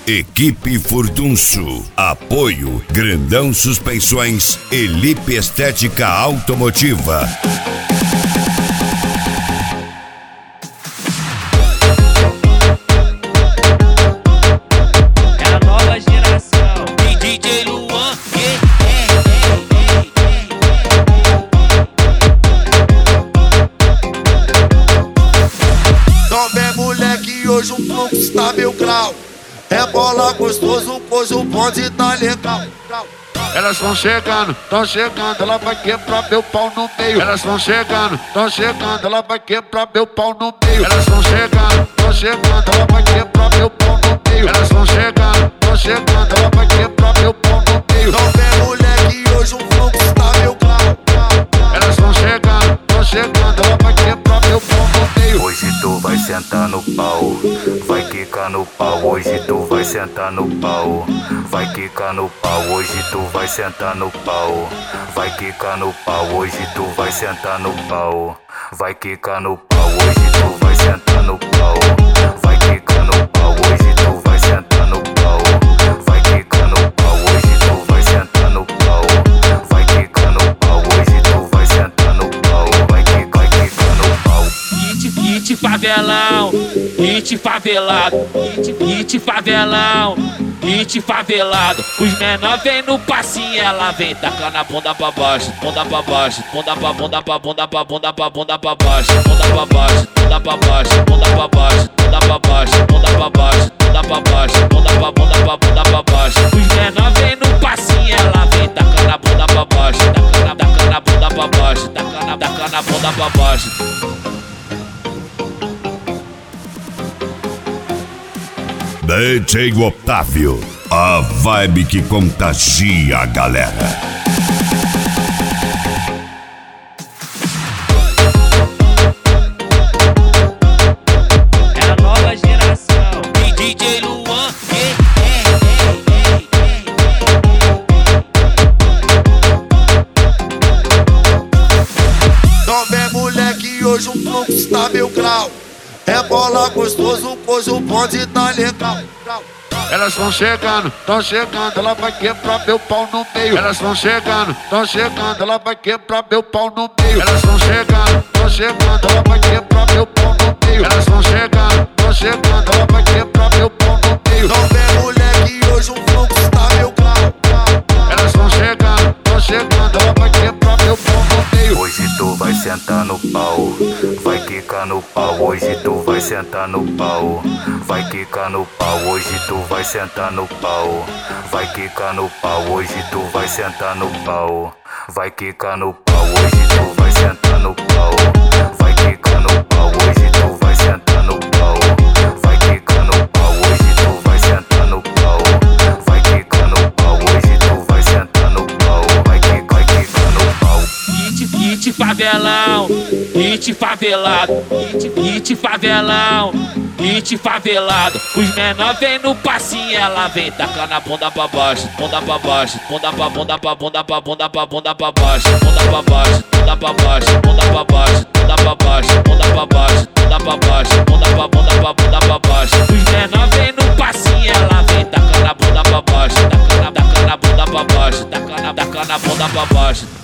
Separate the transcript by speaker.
Speaker 1: Equipe Furdunço. Apoio Grandão Suspensões e Lipe Estética Automotiva.
Speaker 2: É a nova geração. E DJ Luan.
Speaker 3: Não vem moleque, hoje o fluxo tá mil grau. É bola gostoso, pois o bonde tá legal.
Speaker 4: Elas vão chegando, ela vai quebrar meu pau no meio. Elas vão chegando, ela vai quebrar meu pau no meio. Elas vão chegando, ela vai quebrar meu pau no meio. Elas vão chegando, ela vai quebrar meu pau no meio.
Speaker 3: Não vem moleque, hoje o fluxo tá mil grau.
Speaker 4: Elas vão chegando, ela vai quebrar meu pau no meio.
Speaker 5: Hoje tu vai sentar no pau, vai quicar no pau. Hoje tu vai sentar no pau, vai quicar no pau. Hoje tu vai sentar no pau, vai quicar no pau. Hoje tu vai sentar no pau, vai quicar no pau. Hoje tu vai sentar no pau, vai quicar no pau. Hoje tu vai sentar no pau, vai quicar no pau. Hoje tu vai sentar no pau, vai quicar no pau. Hoje tu vai sentar no pau, vai quicar no pau.
Speaker 2: Hit favelão, hit favelado, hit favelão, hit favelado. Os menor vem no passinho, ela vem tacando a bunda pra baixo, bunda pra baixo, bunda pra bunda pra bunda pra bunda pra bunda pra baixo, bunda pra baixo, bunda pra baixo, bunda pra baixo, bunda pra baixo, bunda pra baixo, bunda pra baixo, bunda pra bunda pra bunda pra baixo. Os menor vem no passinho, ela vem tacando a bunda pra baixo, tacando a bunda pra baixo, tacando a bunda pra baixo.
Speaker 1: DJ Otávio, a vibe que contagia a galera.
Speaker 2: É a nova geração. E DJ Luan.
Speaker 3: Não vem moleque, hoje o fluxo tá mil grau. É bola gostoso, pois o bonde tá legal.
Speaker 4: Elas vão chegando, ela vai quebrar meu pau no meio. Elas vão chegando, ela vai quebrar meu pau no meio. Elas vão chegando, ela vai quebrar meu pau no meio. Elas vão chegando, ela vai quebrar meu pau no meio.
Speaker 3: Não vem moleque, hoje o fluxo tá mil grau.
Speaker 4: Elas vão chegando, ela vai quebrar meu pau no meio.
Speaker 5: Hoje tu vai sentar no pau, vai quicar no pau. Hoje tu vai sentar no pau, vai quicar no pau. Hoje tu vai sentar no pau, vai quicar no pau. Hoje tu vai sentar no pau, vai quicar no pau. Hoje tu vai sentar no pau, vai quicar no pau. Hoje tu vai sentar no pau, vai quicar no pau. Hoje tu vai sentar no pau, vai quicar no pau. Hoje tu vai sentar no pau, vai quicar no pau.
Speaker 2: Hit favelão, hit favelado, hit favelão, hit favelado. Os menor vem no passinho, ela vem tacando a bunda pra baixo, bunda pra baixo, bunda pra bunda pra bunda pra bunda pra bunda pra baixo, bunda pra baixo, bunda pra baixo, bunda pra baixo, bunda pra baixo, bunda pra baixo, bunda pra baixo, bunda pra bunda pra bunda pra baixo. Os menor vem no passinho, ela vem tacando a bunda pra baixo, tacando a bunda pra baixo, tacando a bunda pra baixo.